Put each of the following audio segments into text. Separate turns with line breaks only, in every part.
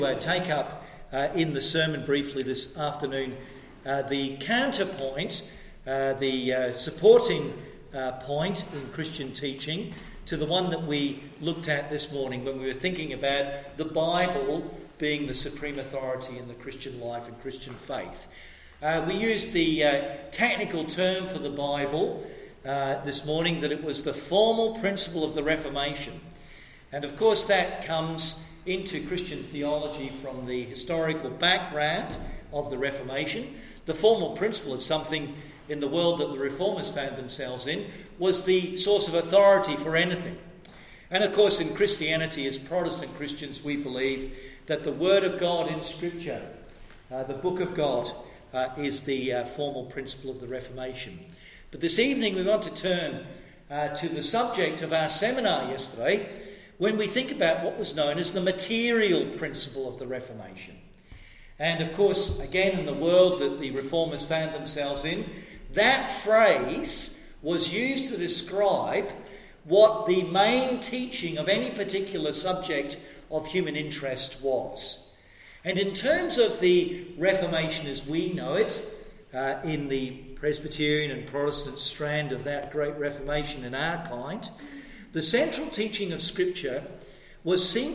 Take up in the sermon briefly this afternoon the counterpoint, the supporting point in Christian teaching to the one that we looked at this morning when we were thinking about the Bible being the supreme authority in the Christian life and Christian faith. We used the technical term for the Bible this morning, that it was the formal principle of the Reformation. And of course that comes into Christian theology from the historical background of the Reformation. The formal principle is something in the world that the Reformers found themselves in was the source of authority for anything. And of course in Christianity, as Protestant Christians, we believe that the Word of God in Scripture, the Book of God, is the formal principle of the Reformation. But this evening we want to turn to the subject of our seminar yesterday, when we think about what was known as the material principle of the Reformation. And of course, again, in the world that the Reformers found themselves in, that phrase was used to describe what the main teaching of any particular subject of human interest was. And in terms of the Reformation as we know it, in the Presbyterian and Protestant strand of that great Reformation in our kind, the central teaching of Scripture was seen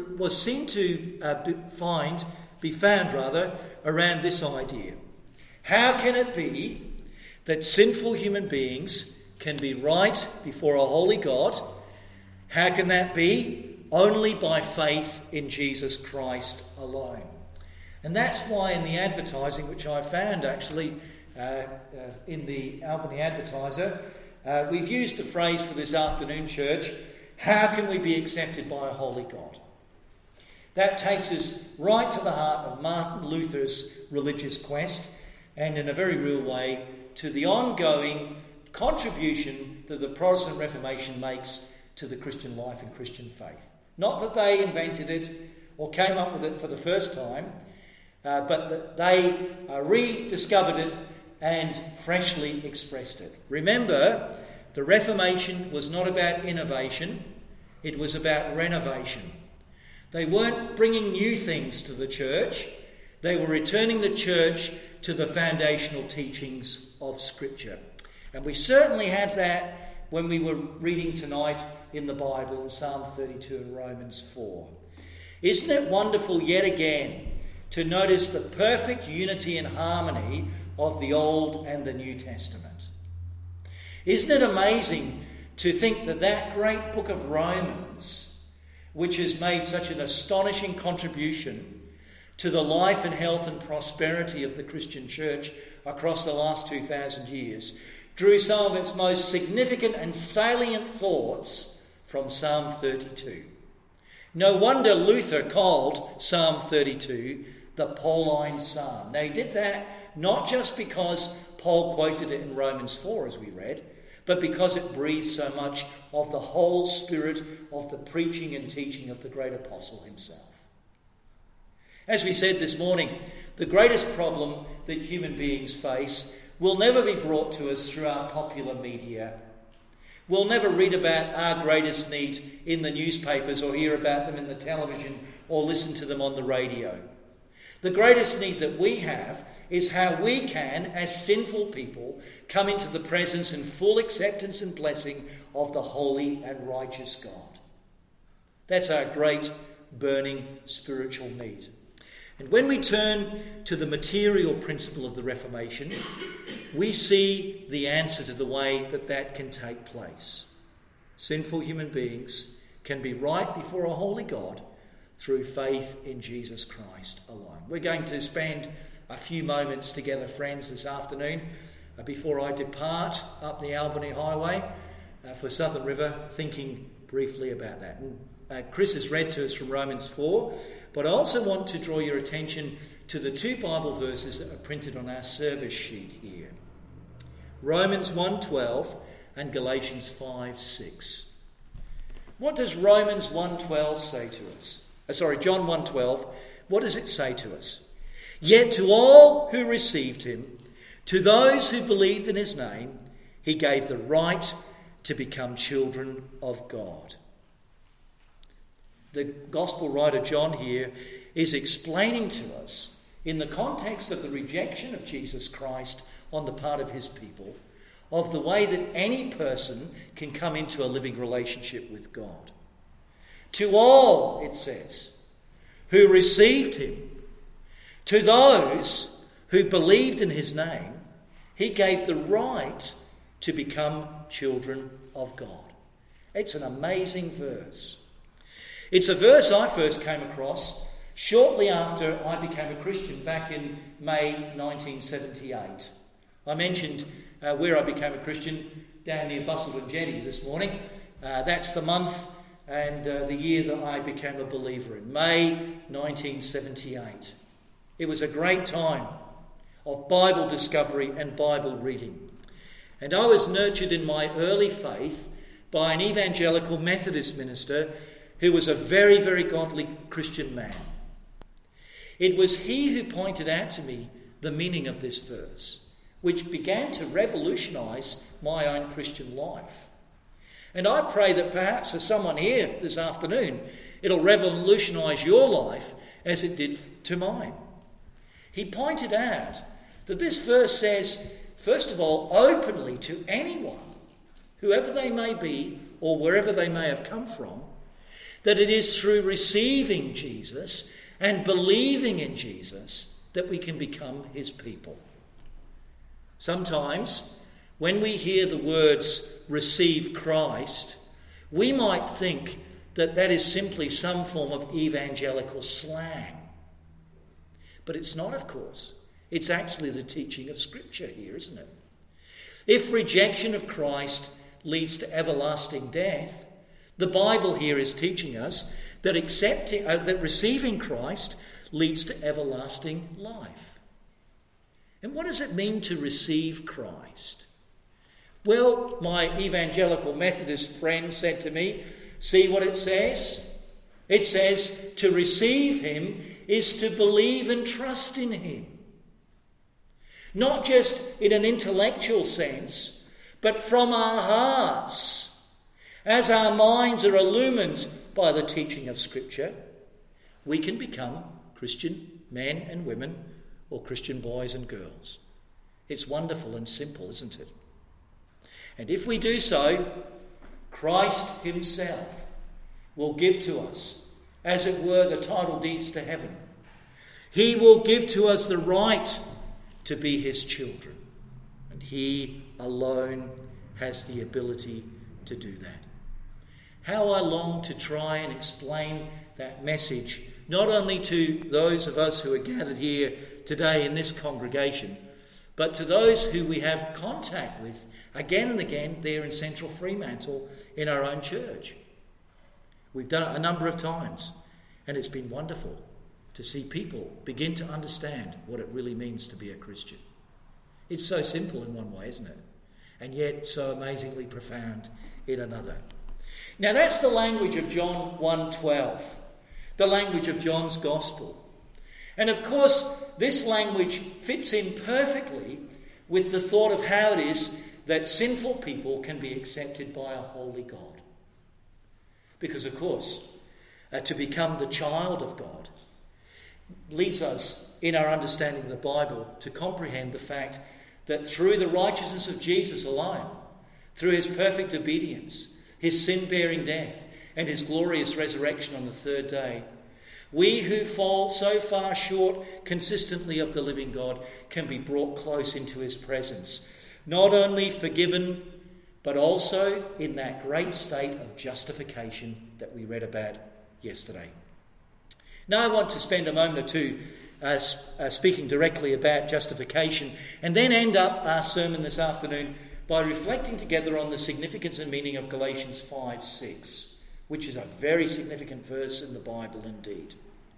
to be found around this idea. How can it be that sinful human beings can be right before a holy God? How can that be? Only by faith in Jesus Christ alone. And that's why in the advertising, which I found actually in the Albany Advertiser, we've used the phrase for this afternoon church, how can we be accepted by a holy God? That takes us right to the heart of Martin Luther's religious quest, and in a very real way to the ongoing contribution that the Protestant Reformation makes to the Christian life and Christian faith. Not that they invented it or came up with it for the first time, but that they rediscovered it and freshly expressed it. Remember, the Reformation was not about innovation, it was about renovation. They weren't bringing new things to the church, they were returning the church to the foundational teachings of Scripture. And we certainly had that when we were reading tonight in the Bible in Psalm 32 and Romans 4. Isn't it wonderful yet again to notice the perfect unity and harmony of the Old and the New Testament? Isn't it amazing to think that that great book of Romans, which has made such an astonishing contribution to the life and health and prosperity of the Christian church across the last 2,000 years, drew some of its most significant and salient thoughts from Psalm 32. No wonder Luther called Psalm 32 the Pauline Psalm. Now he did that not just because Paul quoted it in Romans 4 as we read, but because it breathes so much of the whole spirit of the preaching and teaching of the great apostle himself. As we said this morning, the greatest problem that human beings face will never be brought to us through our popular media. We'll never read about our greatest need in the newspapers or hear about them in the television or listen to them on the radio. The greatest need that we have is how we can, as sinful people, come into the presence and full acceptance and blessing of the holy and righteous God. That's our great burning spiritual need. And when we turn to the material principle of the Reformation, we see the answer to the way that can take place. Sinful human beings can be right before a holy God through faith in Jesus Christ alone. We're going to spend a few moments together, friends, this afternoon before I depart up the Albany Highway for Southern River, thinking briefly about that. And Chris has read to us from Romans 4, but I also want to draw your attention to the two Bible verses that are printed on our service sheet here. Romans 1:12 and Galatians 5:6. What does Romans 1:12 say to us? John 1:12, what does it say to us? Yet to all who received him, to those who believed in his name, he gave the right to become children of God. The gospel writer John here is explaining to us, in the context of the rejection of Jesus Christ on the part of his people, of the way that any person can come into a living relationship with God. To all, it says, who received him, to those who believed in his name, he gave the right to become children of God. It's an amazing verse. It's a verse I first came across shortly after I became a Christian back in May 1978. I mentioned where I became a Christian down near Busselton Jetty this morning. That's the month and the year that I became a believer in, May 1978. It was a great time of Bible discovery and Bible reading. And I was nurtured in my early faith by an evangelical Methodist minister who was a very, very godly Christian man. It was he who pointed out to me the meaning of this verse, which began to revolutionise my own Christian life. And I pray that perhaps for someone here this afternoon, it'll revolutionise your life as it did to mine. He pointed out that this verse says, first of all, openly to anyone, whoever they may be or wherever they may have come from, that it is through receiving Jesus and believing in Jesus that we can become his people. Sometimes, when we hear the words receive Christ, we might think that that is simply some form of evangelical slang. But it's not, of course. It's actually the teaching of Scripture here, isn't it? If rejection of Christ leads to everlasting death, the Bible here is teaching us that that receiving Christ leads to everlasting life. And what does it mean to receive Christ? Well, my evangelical Methodist friend said to me, see what it says? It says to receive him is to believe and trust in him. Not just in an intellectual sense, but from our hearts. As our minds are illumined by the teaching of Scripture, we can become Christian men and women or Christian boys and girls. It's wonderful and simple, isn't it? And if we do so, Christ himself will give to us, as it were, the title deeds to heaven. He will give to us the right to be his children. And he alone has the ability to do that. How I long to try and explain that message, not only to those of us who are gathered here today in this congregation, but to those who we have contact with again and again there in Central Fremantle in our own church. We've done it a number of times, and it's been wonderful to see people begin to understand what it really means to be a Christian. It's so simple in one way, isn't it? And yet so amazingly profound in another. Now that's the language of John 1:12, the language of John's Gospel. And of course, this language fits in perfectly with the thought of how it is that sinful people can be accepted by a holy God. Because of course, to become the child of God leads us, in our understanding of the Bible, to comprehend the fact that through the righteousness of Jesus alone, through his perfect obedience, his sin-bearing death, and his glorious resurrection on the third day, we who fall so far short consistently of the living God can be brought close into his presence, not only forgiven, but also in that great state of justification that we read about yesterday. Now I want to spend a moment or two speaking directly about justification, and then end up our sermon this afternoon by reflecting together on the significance and meaning of Galatians 5:6, which is a very significant verse in the Bible indeed.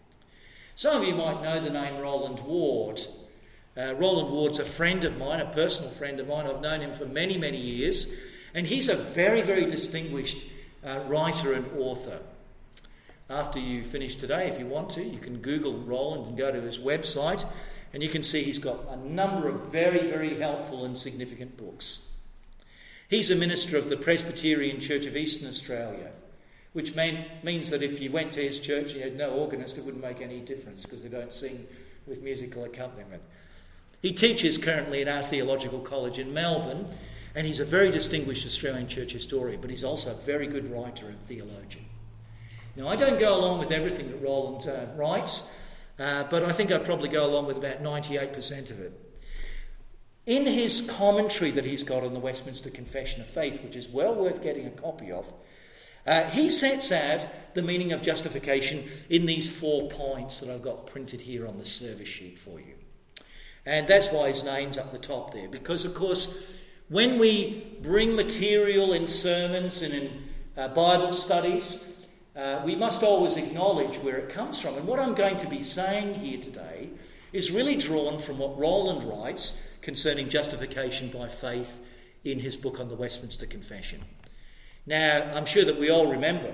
Some of you might know the name Roland Ward. Roland Ward's a friend of mine, a personal friend of mine. I've known him for many, many years, and he's a very, very distinguished writer and author. After you finish today, if you want to, you can Google Roland and go to his website, and you can see he's got a number of very, very helpful and significant books. He's a minister of the Presbyterian Church of Eastern Australia, which means that if you went to his church and you had no organist, it wouldn't make any difference because they don't sing with musical accompaniment. He teaches currently at our theological college in Melbourne, and he's a very distinguished Australian church historian, but he's also a very good writer and theologian. Now, I don't go along with everything that Roland writes, but I think I probably go along with about 98% of it. In his commentary that he's got on the Westminster Confession of Faith, which is well worth getting a copy of, he sets out the meaning of justification in these 4 points that I've got printed here on the service sheet for you. And that's why his name's up the top there, because, of course, when we bring material in sermons and in Bible studies, we must always acknowledge where it comes from. And what I'm going to be saying here today is really drawn from what Roland writes concerning justification by faith in his book on the Westminster Confession. Now, I'm sure that we all remember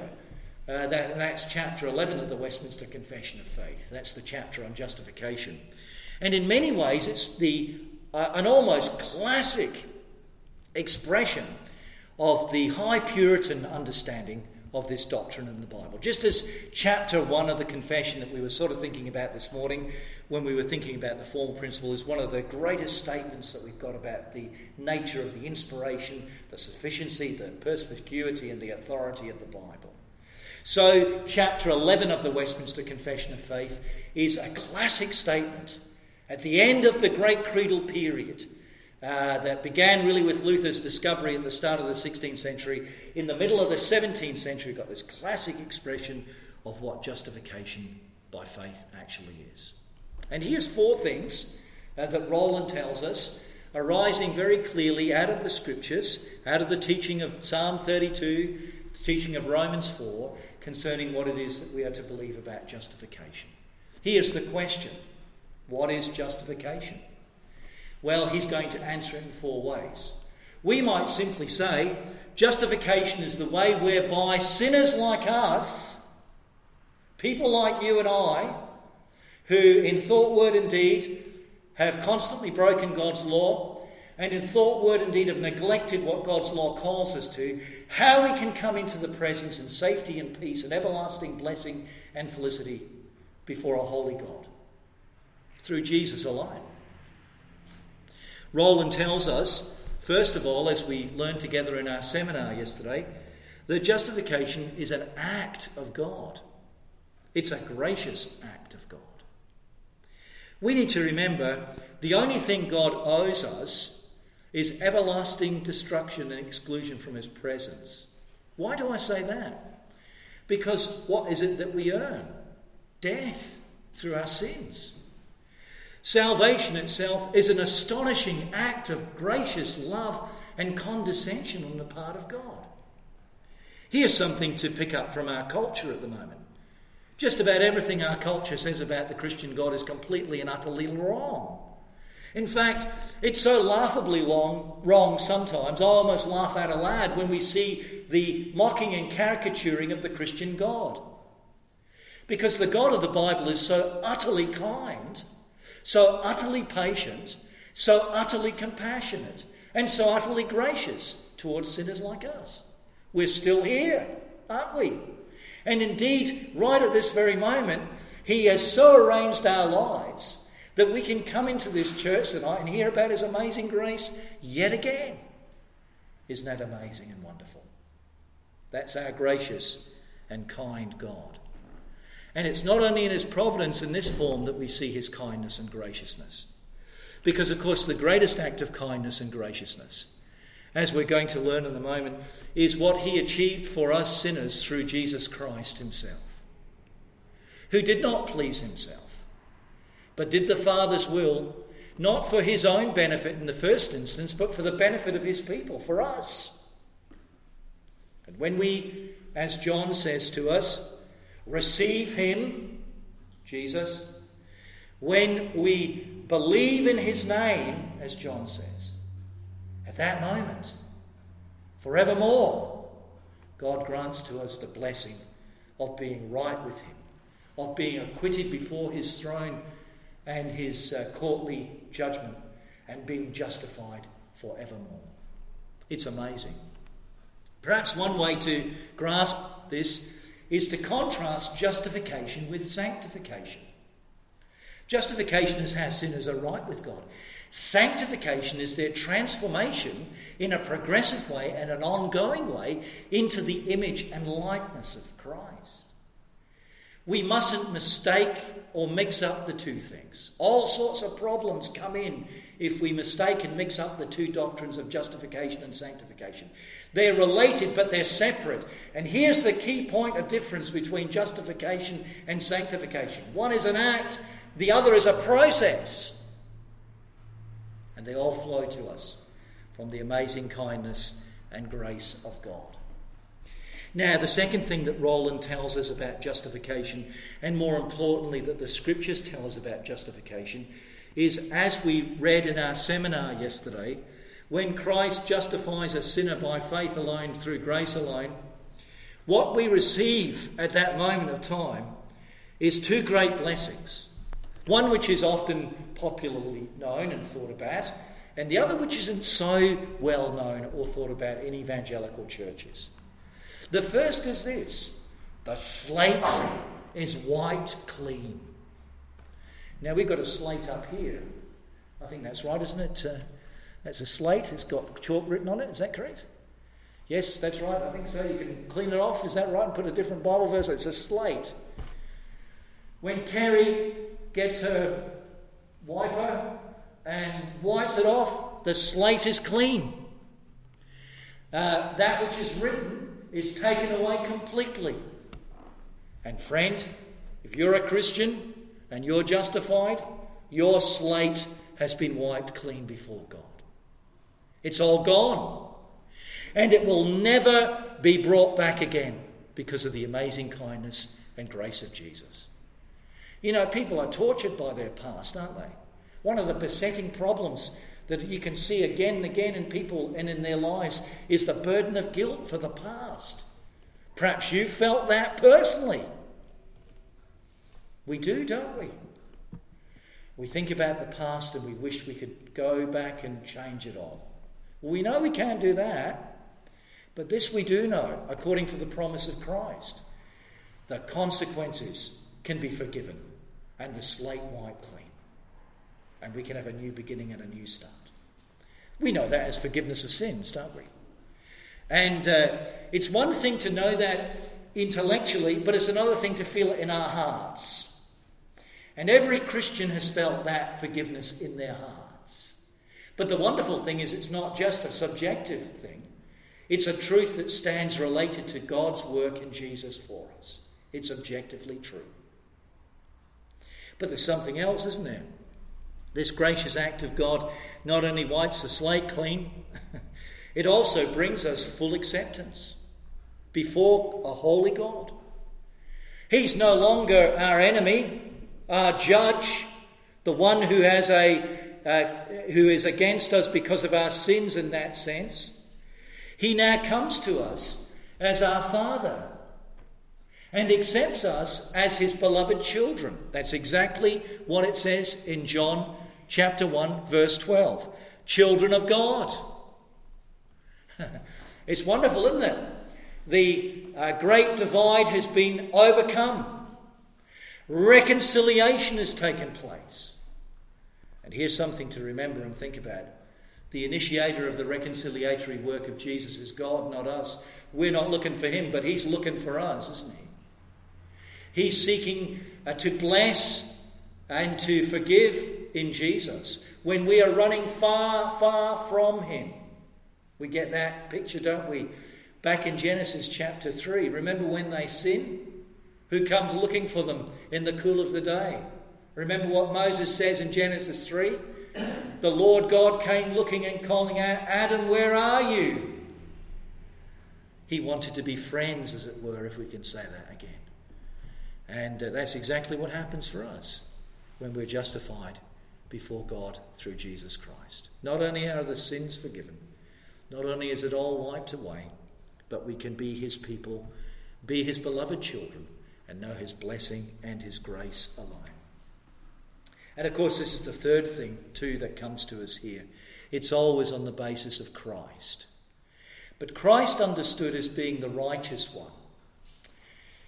that's chapter 11 of the Westminster Confession of Faith. That's the chapter on justification. And in many ways, it's an almost classic expression of the high Puritan understanding of this doctrine in the Bible. Just as chapter 1 of the confession that we were sort of thinking about this morning when we were thinking about the formal principle is one of the greatest statements that we've got about the nature of the inspiration, the sufficiency, the perspicuity and the authority of the Bible. So chapter 11 of the Westminster Confession of Faith is a classic statement at the end of the great creedal period that began really with Luther's discovery at the start of the 16th century. In the middle of the 17th century, we've got this classic expression of what justification by faith actually is. And here's 4 things that Roland tells us, arising very clearly out of the Scriptures, out of the teaching of Psalm 32, the teaching of Romans 4, concerning what it is that we are to believe about justification. Here's the question. What is justification? Well, he's going to answer it in 4 ways. We might simply say, justification is the way whereby sinners like us, people like you and I, who in thought, word and deed have constantly broken God's law, and in thought, word and deed have neglected what God's law calls us to, how we can come into the presence and safety and peace and everlasting blessing and felicity before a holy God. Through Jesus alone. Roland tells us, first of all, as we learned together in our seminar yesterday, that justification is an act of God. It's a gracious act of God. We need to remember the only thing God owes us is everlasting destruction and exclusion from his presence. Why do I say that? Because what is it that we earn? Death through our sins. Salvation itself is an astonishing act of gracious love and condescension on the part of God. Here's something to pick up from our culture at the moment. Just about everything our culture says about the Christian God is completely and utterly wrong. In fact, it's so laughably wrong sometimes, I almost laugh out aloud when we see the mocking and caricaturing of the Christian God. Because the God of the Bible is so utterly kind, so utterly patient, so utterly compassionate, and so utterly gracious towards sinners like us. We're still here, aren't we? And indeed, right at this very moment, he has so arranged our lives that we can come into this church tonight and hear about his amazing grace yet again. Isn't that amazing and wonderful? That's our gracious and kind God. And it's not only in his providence in this form that we see his kindness and graciousness. Because, of course, the greatest act of kindness and graciousness, as we're going to learn in a moment, is what he achieved for us sinners through Jesus Christ himself, who did not please himself, but did the Father's will, not for his own benefit in the first instance, but for the benefit of his people, for us. And when we, as John says to us, receive him, Jesus, when we believe in his name, as John says, at that moment, forevermore, God grants to us the blessing of being right with him, of being acquitted before his throne and his courtly judgment, and being justified forevermore. It's amazing. Perhaps one way to grasp this is to contrast justification with sanctification. Justification is how sinners are right with God. Sanctification is their transformation in a progressive way and an ongoing way into the image and likeness of Christ. We mustn't mistake or mix up the two things. All sorts of problems come in if we mistake and mix up the two doctrines of justification and sanctification. They're related, but they're separate. And here's the key point of difference between justification and sanctification. One is an act, the other is a process. And they all flow to us from the amazing kindness and grace of God. Now, the second thing that Roland tells us about justification, and more importantly that the Scriptures tell us about justification, is, as we read in our seminar yesterday, when Christ justifies a sinner by faith alone, through grace alone, what we receive at that moment of time is two great blessings. One which is often popularly known and thought about, and the other which isn't so well known or thought about in evangelical churches. The first is this: the slate is wiped clean. Now, we've got a slate up here. I think that's right, isn't it? That's a slate. It's got chalk written on it. Is that correct? Yes, that's right. I think so. You can clean it off. Is that right? And put a different Bible verse. It's a slate. When Kerry gets her wiper and wipes it off, the slate is clean. That which is written is taken away completely. And friend, if you're a Christian and you're justified, your slate has been wiped clean before God. It's all gone. And it will never be brought back again because of the amazing kindness and grace of Jesus. You know, people are tortured by their past, aren't they? One of the besetting problems that you can see again and again in people and in their lives is the burden of guilt for the past. Perhaps you felt that personally. We do, don't we? We think about the past and we wish we could go back and change it all. Well, we know we can't do that, but this we do know, according to the promise of Christ. The consequences can be forgiven and the slate wiped clean. And we can have a new beginning and a new start. We know that as forgiveness of sins, don't we? And it's one thing to know that intellectually, but it's another thing to feel it in our hearts. And every Christian has felt that forgiveness in their hearts. But the wonderful thing is it's not just a subjective thing. It's a truth that stands related to God's work in Jesus for us. It's objectively true. But there's something else, isn't there? This gracious act of God not only wipes the slate clean, it also brings us full acceptance before a holy God. He's no longer our enemy, our judge, the one who is against us because of our sins in that sense. He now comes to us as our Father and accepts us as his beloved children. That's exactly what it says in John chapter 1, verse 12. Children of God. It's wonderful, isn't it? The great divide has been overcome. Reconciliation has taken place. And here's something to remember and think about. The initiator of the reconciliatory work of Jesus is God, not us. We're not looking for him, but he's looking for us, isn't he? He's seeking to bless and to forgive in Jesus when we are running far, far from him. We get that picture, don't we? Back in Genesis chapter 3. Remember when they sin? Who comes looking for them in the cool of the day? Remember what Moses says in Genesis 3? The Lord God came looking and calling out, Adam, where are you? He wanted to be friends, as it were, if we can say that again. And that's exactly what happens for us when we're justified before God through Jesus Christ. Not only are the sins forgiven, not only is it all wiped away, but we can be his people, be his beloved children, and know his blessing and his grace alone. And of course, this is the third thing, too, that comes to us here. It's always on the basis of Christ. But Christ understood as being the righteous one.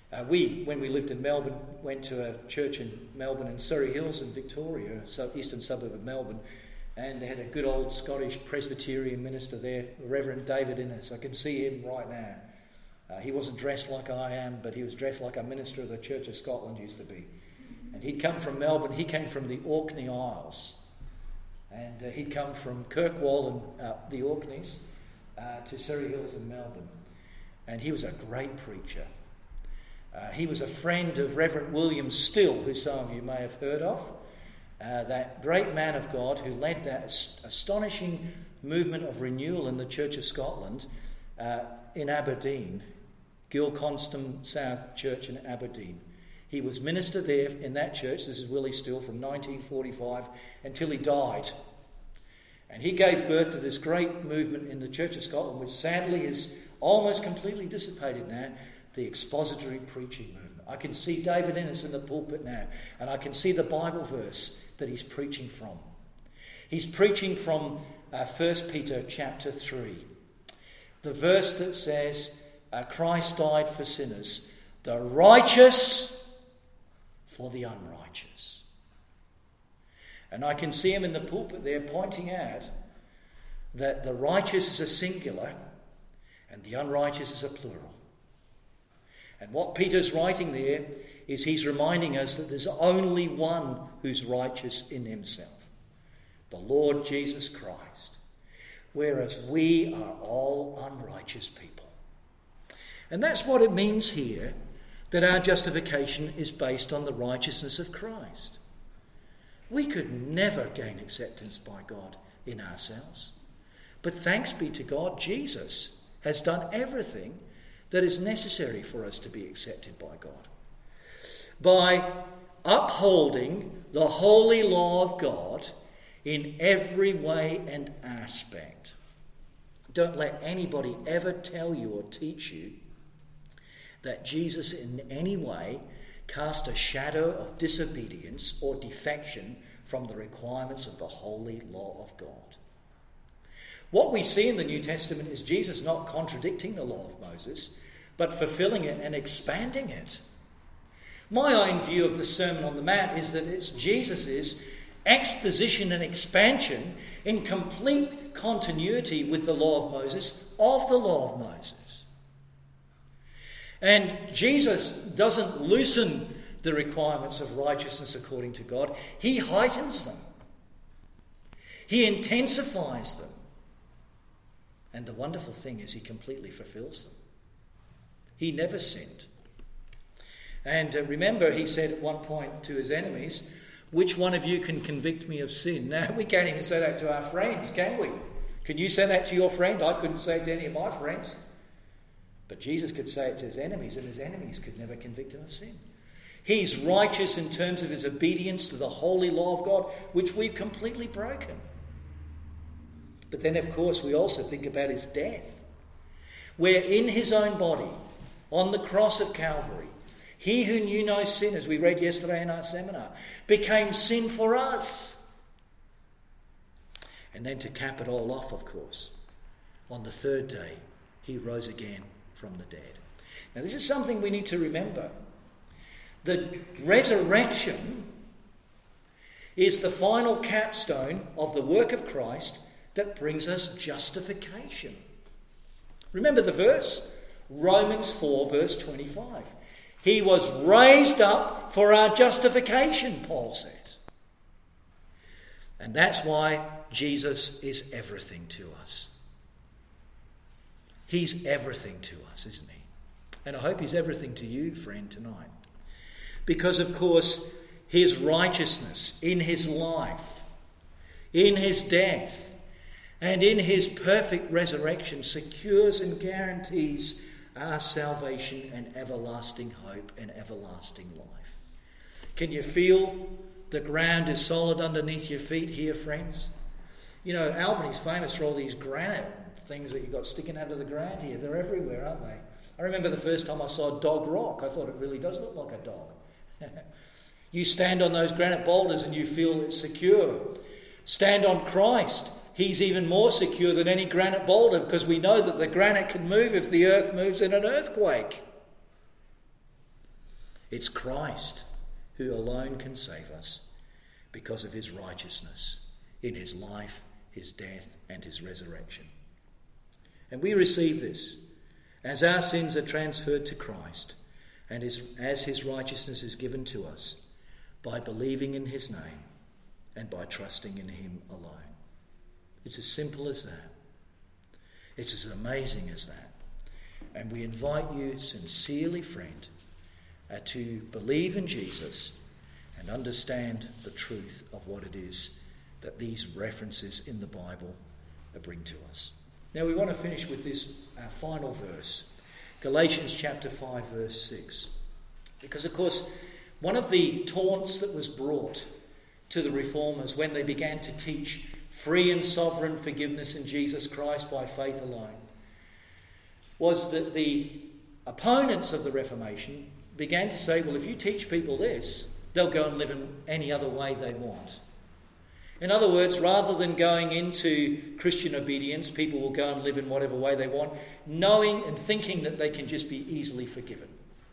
When we lived in Melbourne, went to a church in Melbourne in Surrey Hills in Victoria, eastern suburb of Melbourne, and they had a good old Scottish Presbyterian minister there, Reverend David Innes. I can see him right now. He wasn't dressed like I am, but he was dressed like a minister of the Church of Scotland used to be. And he'd come from Melbourne. He came from the Orkney Isles. And he'd come from Kirkwall and the Orkneys to Surrey Hills in Melbourne. And he was a great preacher. He was a friend of Reverend William Still, who some of you may have heard of. That great man of God who led that astonishing movement of renewal in the Church of Scotland in Aberdeen, Gilconston South Church in Aberdeen. He was minister there in that church, this is Willie Still, from 1945 until he died. And he gave birth to this great movement in the Church of Scotland, which sadly is almost completely dissipated now, the expository preaching movement. I can see David Innes in the pulpit now, and I can see the Bible verse that he's preaching from. He's preaching from 1 Peter chapter 3, the verse that says, Christ died for sinners, the righteous for the unrighteous. And I can see him in the pulpit there pointing out that the righteous is a singular and the unrighteous is a plural. And what Peter's writing there is he's reminding us that there's only one who's righteous in himself, the Lord Jesus Christ, whereas we are all unrighteous people. And that's what it means here, that our justification is based on the righteousness of Christ. We could never gain acceptance by God in ourselves. But thanks be to God, Jesus has done everything that is necessary for us to be accepted by God. By upholding the holy law of God in every way and aspect. Don't let anybody ever tell you or teach you that Jesus in any way cast a shadow of disobedience or defection from the requirements of the holy law of God. What we see in the New Testament is Jesus not contradicting the law of Moses, but fulfilling it and expanding it. My own view of the Sermon on the Mount is that it's Jesus' exposition and expansion in complete continuity with the law of Moses, of the law of Moses. And Jesus doesn't loosen the requirements of righteousness according to God. He heightens them. He intensifies them. And the wonderful thing is he completely fulfills them. He never sinned. And remember, he said at one point to his enemies, which one of you can convict me of sin? Now, we can't even say that to our friends, can we? Can you say that to your friend? I couldn't say it to any of my friends. But Jesus could say it to his enemies, and his enemies could never convict him of sin. He's righteous in terms of his obedience to the holy law of God, which we've completely broken. But then, of course, we also think about his death, where in his own body, on the cross of Calvary, he who knew no sin, as we read yesterday in our seminar, became sin for us. And then to cap it all off, of course, on the third day, he rose again from the dead. Now, this is something we need to remember. The resurrection is the final capstone of the work of Christ that brings us justification. Remember the verse? Romans 4, verse 25. He was raised up for our justification, Paul says. And that's why Jesus is everything to us. He's everything to us, isn't he? And I hope he's everything to you, friend, tonight. Because, of course, his righteousness in his life, in his death, and in his perfect resurrection secures and guarantees our salvation and everlasting hope and everlasting life. Can you feel the ground is solid underneath your feet here, friends? You know, Albany's famous for all these granite things that you've got sticking out of the ground here. They're everywhere, aren't they? I remember the first time I saw Dog Rock. I thought it really does look like a dog. You stand on those granite boulders and you feel it's secure. Stand on Christ. He's even more secure than any granite boulder, because we know that the granite can move if the earth moves in an earthquake. It's Christ who alone can save us because of his righteousness in his life, his death, and his resurrection. And we receive this as our sins are transferred to Christ and as his righteousness is given to us by believing in his name and by trusting in him alone. It's as simple as that. It's as amazing as that. And we invite you sincerely, friend, to believe in Jesus and understand the truth of what it is that these references in the Bible bring to us. Now we want to finish with this final verse, Galatians chapter 5 verse 6. Because of course one of the taunts that was brought to the reformers when they began to teach free and sovereign forgiveness in Jesus Christ by faith alone was that the opponents of the Reformation began to say, well, if you teach people this, they'll go and live in any other way they want. In other words, rather than going into Christian obedience, people will go and live in whatever way they want, knowing and thinking that they can just be easily forgiven.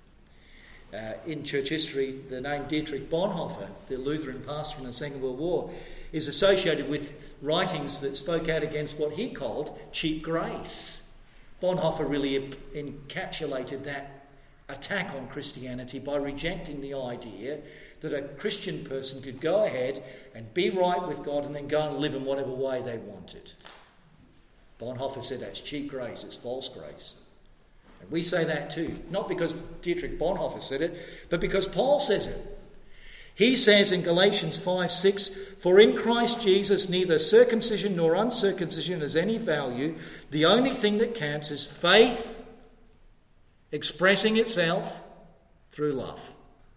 In church history, the name Dietrich Bonhoeffer, the Lutheran pastor in the Second World War, is associated with writings that spoke out against what he called cheap grace. Bonhoeffer really encapsulated that attack on Christianity by rejecting the idea that a Christian person could go ahead and be right with God and then go and live in whatever way they wanted. Bonhoeffer said that's cheap grace, it's false grace. And we say that too, not because Dietrich Bonhoeffer said it, but because Paul says it. He says in Galatians 5:6, "For in Christ Jesus neither circumcision nor uncircumcision has any value. The only thing that counts is faith expressing itself through love."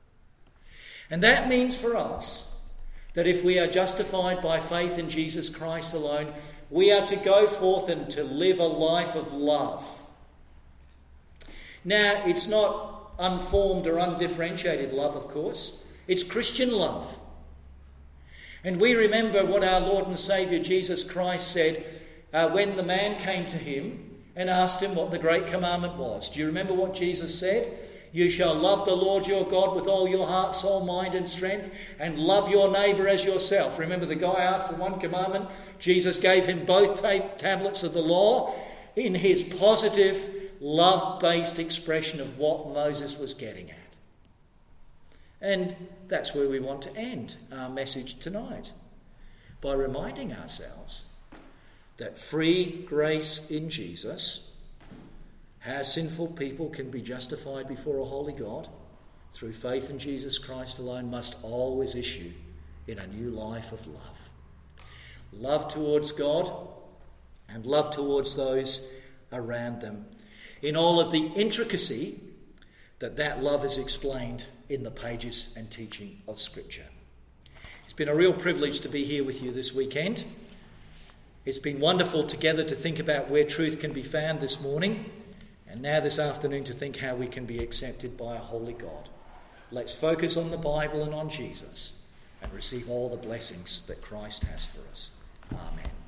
And that means for us that if we are justified by faith in Jesus Christ alone, we are to go forth and to live a life of love. Now, it's not unformed or undifferentiated love, of course. It's Christian love. And we remember what our Lord and Saviour Jesus Christ said when the man came to him and asked him what the great commandment was. Do you remember what Jesus said? "You shall love the Lord your God with all your heart, soul, mind and strength, and love your neighbour as yourself." Remember the guy asked for one commandment. Jesus gave him both tablets of the law in his positive, love-based expression of what Moses was getting at. And that's where we want to end our message tonight, by reminding ourselves that free grace in Jesus, how sinful people can be justified before a holy God through faith in Jesus Christ alone, must always issue in a new life of love. Love towards God and love towards those around them, in all of the intricacy that love is explained in the pages and teaching of Scripture. It's been a real privilege to be here with you this weekend. It's been wonderful together to think about where truth can be found this morning, and now this afternoon to think how we can be accepted by a holy God. Let's focus on the Bible and on Jesus and receive all the blessings that Christ has for us. Amen.